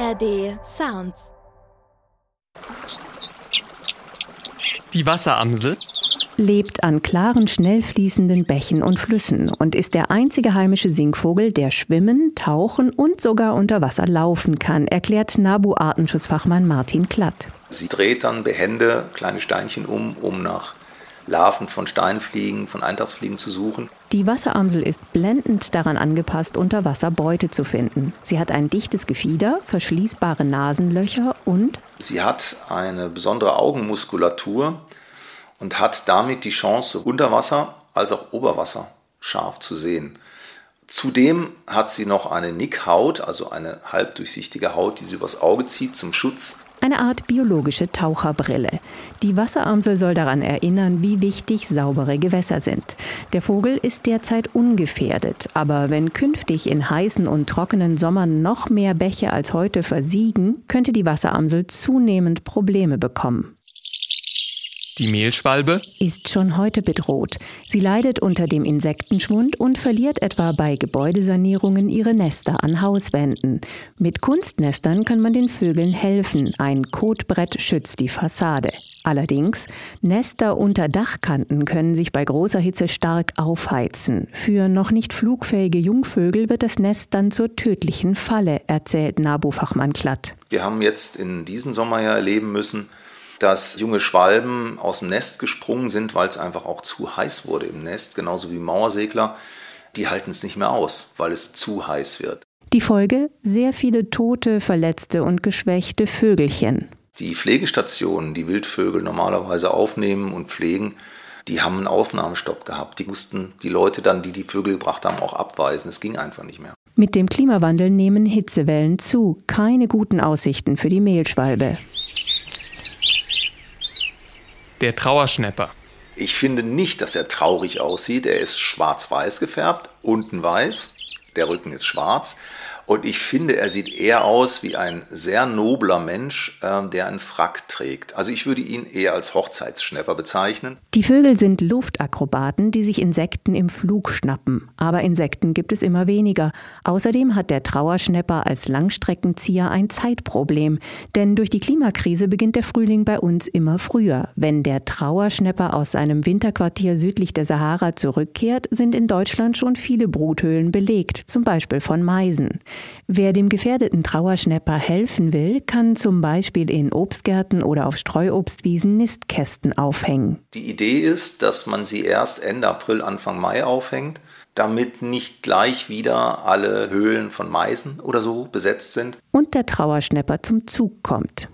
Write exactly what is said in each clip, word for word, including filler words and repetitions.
R D Sounds. Die Wasseramsel lebt an klaren, schnell fließenden Bächen und Flüssen und ist der einzige heimische Singvogel, der schwimmen, tauchen und sogar unter Wasser laufen kann, erklärt NABU-Artenschutzfachmann Martin Klatt. Sie dreht dann behende kleine Steinchen um, um nach Larven von Steinfliegen, von Eintagsfliegen zu suchen. Die Wasseramsel ist blendend daran angepasst, unter Wasser Beute zu finden. Sie hat ein dichtes Gefieder, verschließbare Nasenlöcher und sie hat eine besondere Augenmuskulatur und hat damit die Chance, unter Wasser als auch Oberwasser scharf zu sehen. Zudem hat sie noch eine Nickhaut, also eine halbdurchsichtige Haut, die sie übers Auge zieht zum Schutz. Eine Art biologische Taucherbrille. Die Wasseramsel soll daran erinnern, wie wichtig saubere Gewässer sind. Der Vogel ist derzeit ungefährdet, aber wenn künftig in heißen und trockenen Sommern noch mehr Bäche als heute versiegen, könnte die Wasseramsel zunehmend Probleme bekommen. Die Mehlschwalbe ist schon heute bedroht. Sie leidet unter dem Insektenschwund und verliert etwa bei Gebäudesanierungen ihre Nester an Hauswänden. Mit Kunstnestern kann man den Vögeln helfen. Ein Kotbrett schützt die Fassade. Allerdings, Nester unter Dachkanten können sich bei großer Hitze stark aufheizen. Für noch nicht flugfähige Jungvögel wird das Nest dann zur tödlichen Falle, erzählt NABU-Fachmann Klatt. Wir haben jetzt in diesem Sommer ja erleben müssen, dass junge Schwalben aus dem Nest gesprungen sind, weil es einfach auch zu heiß wurde im Nest, genauso wie Mauersegler. Die halten es nicht mehr aus, weil es zu heiß wird. Die Folge? Sehr viele tote, verletzte und geschwächte Vögelchen. Die Pflegestationen, die Wildvögel normalerweise aufnehmen und pflegen, die haben einen Aufnahmestopp gehabt. Die mussten die Leute dann, die die Vögel gebracht haben, auch abweisen. Es ging einfach nicht mehr. Mit dem Klimawandel nehmen Hitzewellen zu. Keine guten Aussichten für die Mehlschwalbe. Der Trauerschnäpper. Ich finde nicht, dass er traurig aussieht. Er ist schwarz-weiß gefärbt, unten weiß, der Rücken ist schwarz. Und ich finde, er sieht eher aus wie ein sehr nobler Mensch, äh, der einen Frack trägt. Also ich würde ihn eher als Hochzeitsschnäpper bezeichnen. Die Vögel sind Luftakrobaten, die sich Insekten im Flug schnappen. Aber Insekten gibt es immer weniger. Außerdem hat der Trauerschnäpper als Langstreckenzieher ein Zeitproblem. Denn durch die Klimakrise beginnt der Frühling bei uns immer früher. Wenn der Trauerschnäpper aus seinem Winterquartier südlich der Sahara zurückkehrt, sind in Deutschland schon viele Bruthöhlen belegt, zum Beispiel von Meisen. Wer dem gefährdeten Trauerschnäpper helfen will, kann zum Beispiel in Obstgärten oder auf Streuobstwiesen Nistkästen aufhängen. Die Idee ist, dass man sie erst Ende April, Anfang Mai aufhängt, damit nicht gleich wieder alle Höhlen von Meisen oder so besetzt sind. Und der Trauerschnäpper zum Zug kommt.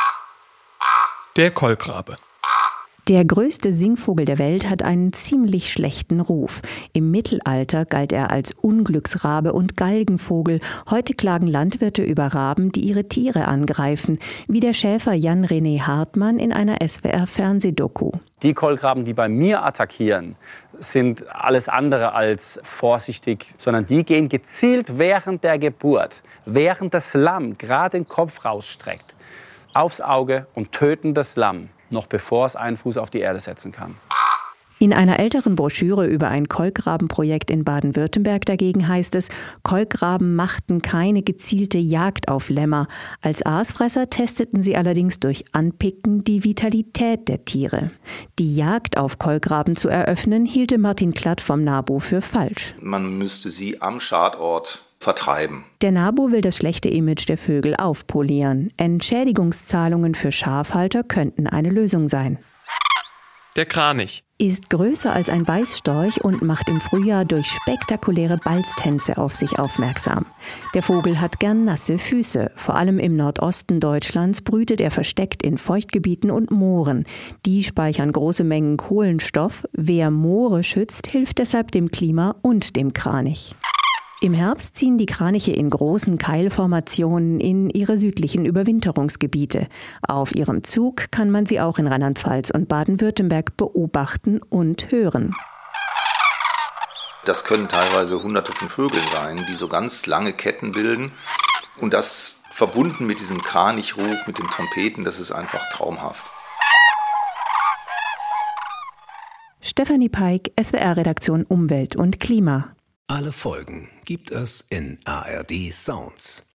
Der Kolkrabe. Der größte Singvogel der Welt hat einen ziemlich schlechten Ruf. Im Mittelalter galt er als Unglücksrabe und Galgenvogel. Heute klagen Landwirte über Raben, die ihre Tiere angreifen, wie der Schäfer Jan-René Hartmann in einer S W R-Fernsehdoku. Die Kolkraben, die bei mir attackieren, sind alles andere als vorsichtig, sondern die gehen gezielt während der Geburt, während das Lamm gerade den Kopf rausstreckt, aufs Auge und töten das Lamm, noch bevor es einen Fuß auf die Erde setzen kann. In einer älteren Broschüre über ein Kolkrabenprojekt in Baden-Württemberg dagegen heißt es, Kolkraben machten keine gezielte Jagd auf Lämmer. Als Aasfresser testeten sie allerdings durch Anpicken die Vitalität der Tiere. Die Jagd auf Kolkraben zu eröffnen, hielte Martin Klatt vom NABU für falsch. Man müsste sie am Schadort vertreiben. Der NABU will das schlechte Image der Vögel aufpolieren. Entschädigungszahlungen für Schafhalter könnten eine Lösung sein. Der Kranich. Ist größer als ein Weißstorch und macht im Frühjahr durch spektakuläre Balztänze auf sich aufmerksam. Der Vogel hat gern nasse Füße. Vor allem im Nordosten Deutschlands brütet er versteckt in Feuchtgebieten und Mooren. Die speichern große Mengen Kohlenstoff. Wer Moore schützt, hilft deshalb dem Klima und dem Kranich. Im Herbst ziehen die Kraniche in großen Keilformationen in ihre südlichen Überwinterungsgebiete. Auf ihrem Zug kann man sie auch in Rheinland-Pfalz und Baden-Württemberg beobachten und hören. Das können teilweise hunderte von Vögeln sein, die so ganz lange Ketten bilden. Und das verbunden mit diesem Kranichruf, mit dem Trompeten, das ist einfach traumhaft. Stefanie Peik, S W R-Redaktion Umwelt und Klima. Alle Folgen gibt es in A R D Sounds.